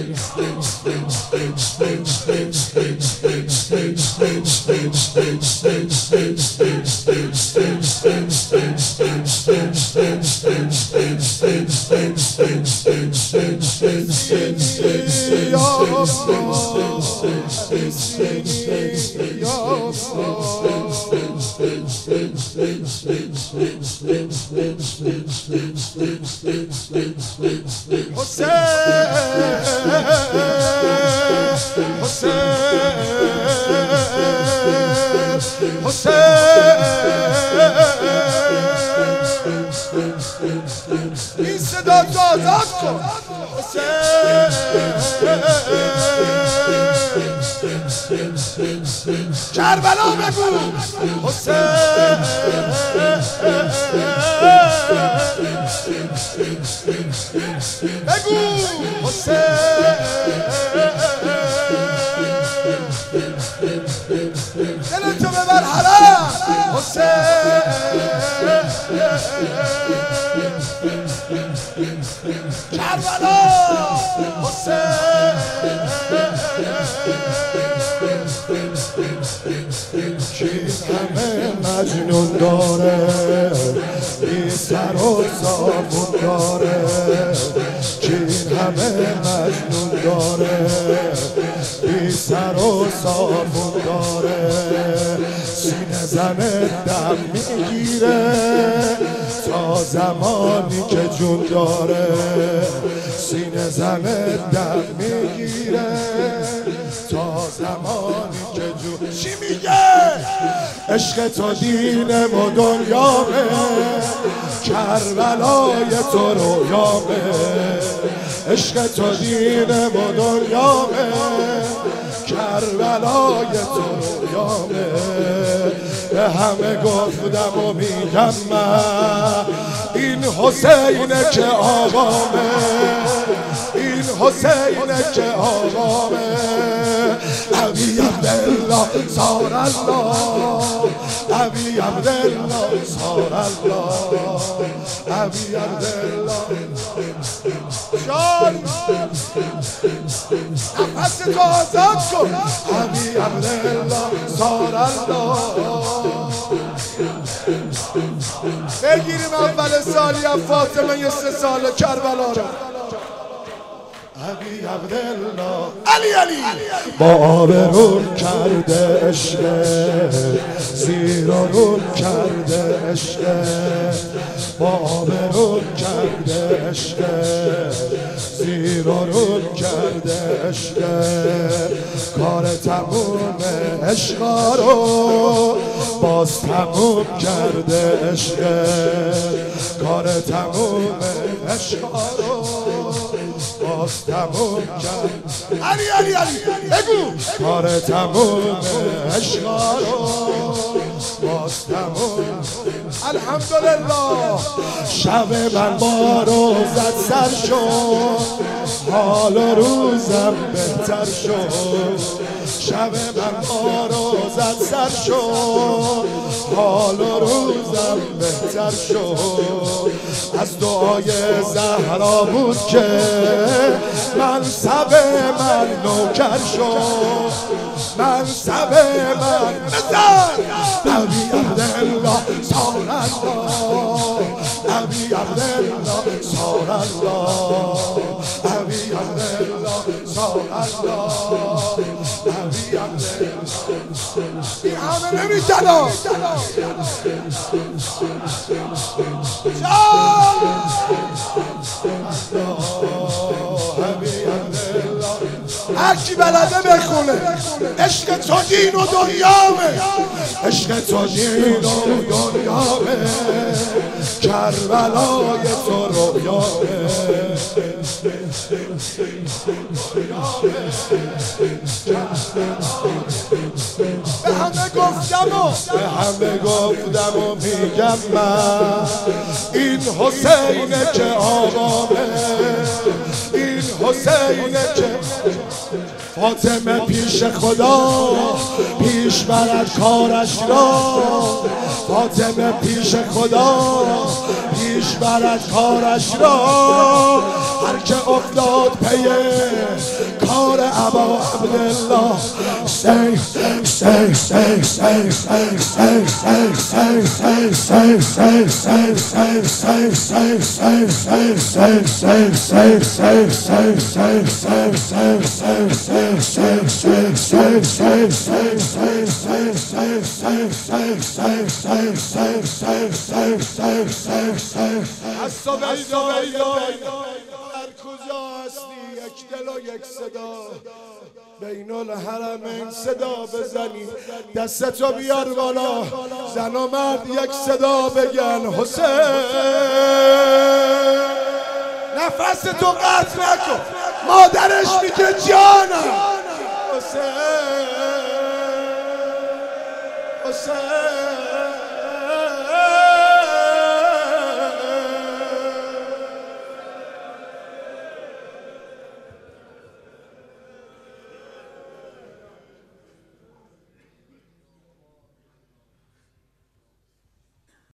این صدا تو آزاد کن کربلا بگو حسین بگو حسین دلتو ببر حرام حسین کربلا حسین چین همه مجنون داره بی سر و سامون داره چین همه مجنون داره بی سر و سامون داره سینه زنه دم میگیره تا زمانی که جون داره سینه زنه دم میگیره تا زمانی که جون چی میگه؟ عشق تو دینم و دنیامه کربلای تو رویامه عشق تو دینم و دنیامه کربلای تو رویامه به همه گفتم و میگم من این حسینه که آقامه این حسینه که آقامه ابی عبدالله سار الله ابی عبدالله سار الله ابی عبدالله جان نفس تو آزاد کن ابی عبدالله سار الله بگیریم اول سالی از فاطمه 3 سال کربلا رو ابی عبدالله علی با آبرون کرده عشق زیر و رون کرده عشق با آبرون کرده عشق زیر و رون کرده عشق کار تموم عشقا رو باز تموم کرده عشق کار تموم عشقا رو باز تموم کرد علی بگو کار تموم عشقا رو باز تموم الحمدلله شب من با روزت سر شد حال و روزم بهتر شد شب من با روزت سر شد حال و روزم بهتر شد از دعای زهرا بود که منصب من نوکر شد منصب من بزن ابی عبدالله سار الله ابی عبدالله سار الله ابی عبدالله سار الله ابی عبدالله این همه نمیتنم هر کی بلده بخونه عشق تو دین و دنیامه عشق تو دین و دنیامه کربلای تو رویامه به همه گفتم و میگم من این حسینه که آقامه این حسینه که فاطمه پیش خدا پیش برد کارش را فاطمه پیش خدا پیش برد کارش را هر که افتاد پی نور ابا عبدالله هر کجا هستی یک دل و یک صدا بین الحرمین صدا بزنی دستتو بیار بالا زن و مرد یک صدا بگن حسین نفس تو قطع نکن مادرش میگه جانم حسین حسین